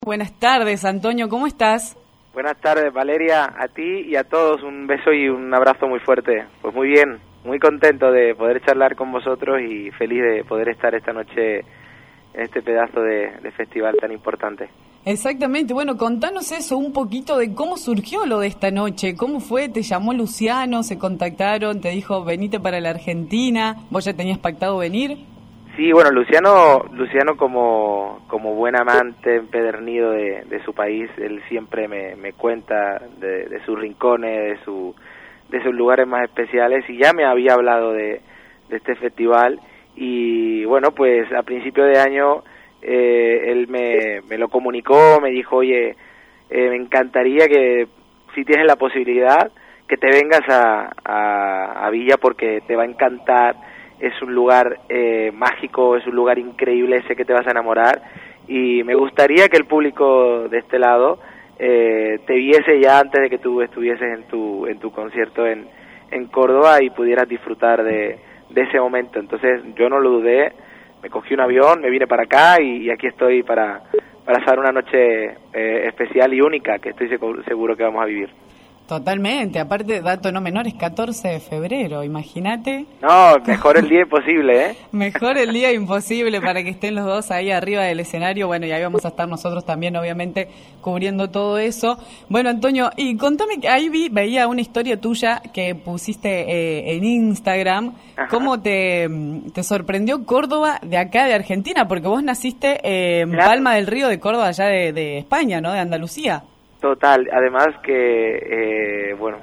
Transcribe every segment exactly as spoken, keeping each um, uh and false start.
Buenas tardes, Antonio, ¿cómo estás? Buenas tardes, Valeria, a ti y a todos un beso y un abrazo muy fuerte. Pues muy bien, muy contento de poder charlar con vosotros y feliz de poder estar esta noche en este pedazo de, de festival tan importante. Exactamente, bueno, contanos eso, un poquito de cómo surgió lo de esta noche, cómo fue, te llamó Luciano, se contactaron, te dijo venite para la Argentina, ¿vos ya tenías pactado venir? Sí, bueno, Luciano, Luciano como, como buen amante empedernido de, de su país, él siempre me, me cuenta de, de sus rincones, de, su, de sus lugares más especiales, y ya me había hablado de, de este festival, y bueno, pues a principio de año eh, él me, me lo comunicó, me dijo, oye, eh, me encantaría que si tienes la posibilidad, que te vengas a, a, a Villa porque te va a encantar. Es un lugar eh, mágico, es un lugar increíble, sé que te vas a enamorar y me gustaría que el público de este lado eh, te viese ya antes de que tú estuvieses en tu en tu concierto en, en Córdoba y pudieras disfrutar de, de ese momento. Entonces yo no lo dudé, me cogí un avión, me vine para acá y, y aquí estoy para, para pasar una noche eh, especial y única que estoy seguro, seguro que vamos a vivir. Totalmente, aparte, dato no menor, es catorce de febrero, imagínate. No, mejor el día imposible, ¿eh? Mejor el día imposible para que estén los dos ahí arriba del escenario, bueno, y ahí vamos a estar nosotros también, obviamente, cubriendo todo eso. Bueno, Antonio, y contame, que ahí vi, veía una historia tuya que pusiste eh, en Instagram. Ajá. ¿Cómo te, te sorprendió Córdoba de acá, de Argentina? Porque vos naciste eh, en claro. Palma del Río de Córdoba, allá de, de España, ¿no? De Andalucía. Total, además que, eh, bueno,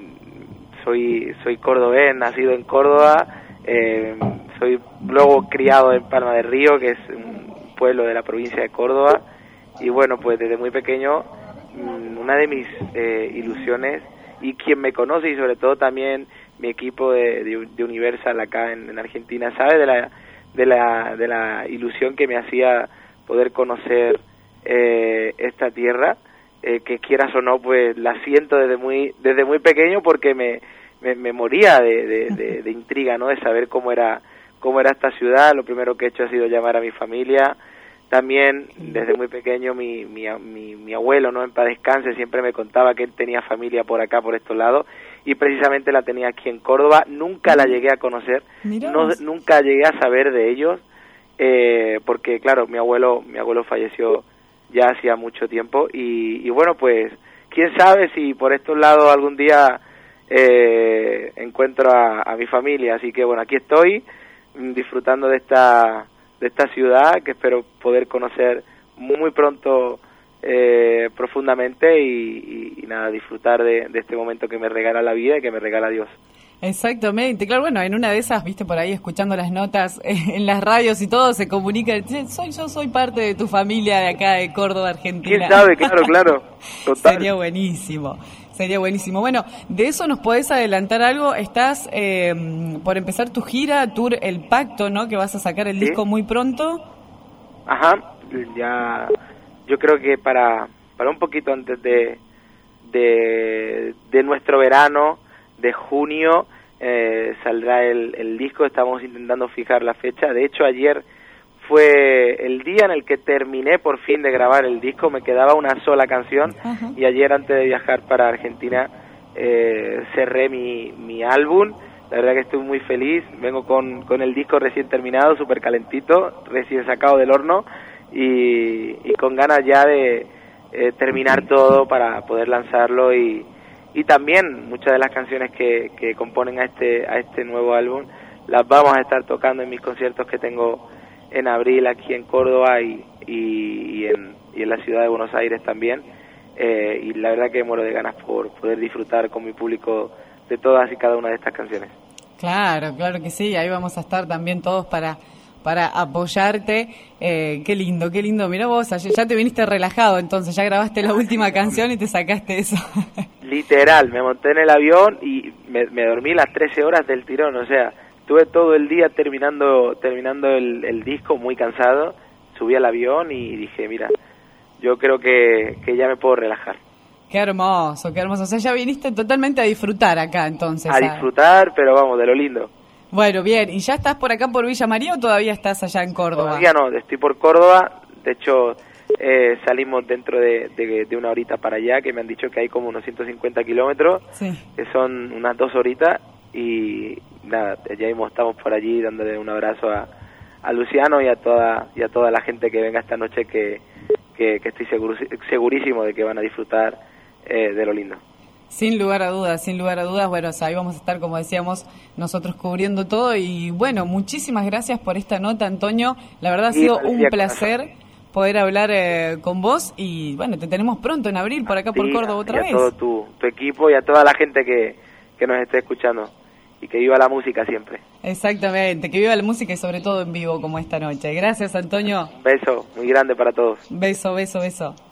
soy soy cordobés, nacido en Córdoba, eh, soy luego criado en Palma del Río, que es un pueblo de la provincia de Córdoba, y bueno, pues desde muy pequeño, una de mis eh, ilusiones, y quien me conoce y sobre todo también mi equipo de, de, de Universal acá en, en Argentina, sabe de la, de, la, de la ilusión que me hacía poder conocer eh, esta tierra. Eh, que quieras o no, pues la siento desde muy desde muy pequeño porque me, me, me moría de, de, de, de intriga, ¿no? De saber cómo era cómo era esta ciudad. Lo primero que he hecho ha sido llamar a mi familia. También desde muy pequeño mi, mi, mi, mi abuelo, ¿no? En paz descanse, siempre me contaba que él tenía familia por acá, por estos lados, y precisamente la tenía aquí en Córdoba. Nunca la llegué a conocer, no, nunca llegué a saber de ellos, eh, porque claro, mi abuelo mi abuelo falleció ya hacía mucho tiempo y, y bueno, pues quién sabe si por estos lados algún día eh, encuentro a, a mi familia, así que bueno, aquí estoy disfrutando de esta de esta ciudad que espero poder conocer muy, muy pronto eh, profundamente y, y, y nada, disfrutar de, de este momento que me regala la vida y que me regala Dios. Exactamente, claro, bueno, en una de esas, viste, por ahí escuchando las notas eh, en las radios y todo, se comunica, soy yo soy parte de tu familia de acá de Córdoba, Argentina. ¿Quién sabe? Claro, claro, total. Sería buenísimo, sería buenísimo. Bueno, de eso nos podés adelantar algo, estás eh, por empezar tu gira, Tour El Pacto, ¿no? Que vas a sacar el ¿Sí? disco muy pronto. Ajá, ya, yo creo que para, para un poquito antes de, de, de nuestro verano, de junio eh, saldrá el, el disco. Estamos intentando fijar la fecha. De hecho, ayer fue el día en el que terminé por fin de grabar el disco. Me quedaba una sola canción. Uh-huh. Y ayer, antes de viajar para Argentina, eh, cerré mi, mi álbum. La verdad que estoy muy feliz. Vengo con, con el disco recién terminado, súper calentito, recién sacado del horno y, y con ganas ya de eh, terminar todo para poder lanzarlo y Y también muchas de las canciones que, que componen a este a este nuevo álbum las vamos a estar tocando en mis conciertos que tengo en abril aquí en Córdoba y, y, y, en, y en la ciudad de Buenos Aires también. Eh, y la verdad que muero de ganas por poder disfrutar con mi público de todas y cada una de estas canciones. Claro, claro que sí, ahí vamos a estar también todos para... para apoyarte. Eh, qué lindo, qué lindo. Mirá vos, ya te viniste relajado, entonces ya grabaste la última canción y te sacaste eso. Literal, me monté en el avión y me, me dormí las trece horas del tirón, o sea, estuve todo el día terminando terminando el, el disco muy cansado, subí al avión y dije, mira, yo creo que, que ya me puedo relajar. Qué hermoso, qué hermoso. O sea, ya viniste totalmente a disfrutar acá, entonces. A, a... disfrutar, pero vamos, de lo lindo. Bueno, bien. ¿Y ya estás por acá por Villa María o todavía estás allá en Córdoba? Todavía no, estoy por Córdoba. De hecho, eh, salimos dentro de, de, de una horita para allá, que me han dicho que hay como unos ciento cincuenta kilómetros, sí. que son unas dos horitas, y nada, ya mismo estamos por allí dándole un abrazo a, a Luciano y a toda y a toda la gente que venga esta noche, que, que, que estoy seguro, segurísimo de que van a disfrutar eh, de lo lindo. Sin lugar a dudas, sin lugar a dudas, bueno, o sea, ahí vamos a estar, como decíamos, nosotros cubriendo todo, y bueno, muchísimas gracias por esta nota, Antonio, la verdad ha sido un placer poder hablar eh, con vos, y bueno, te tenemos pronto en abril por acá por Córdoba otra vez. Y a todo tu, tu equipo y a toda la gente que, que nos esté escuchando, y que viva la música siempre. Exactamente, que viva la música y sobre todo en vivo como esta noche. Gracias, Antonio. Un beso muy grande para todos. Beso, beso, beso.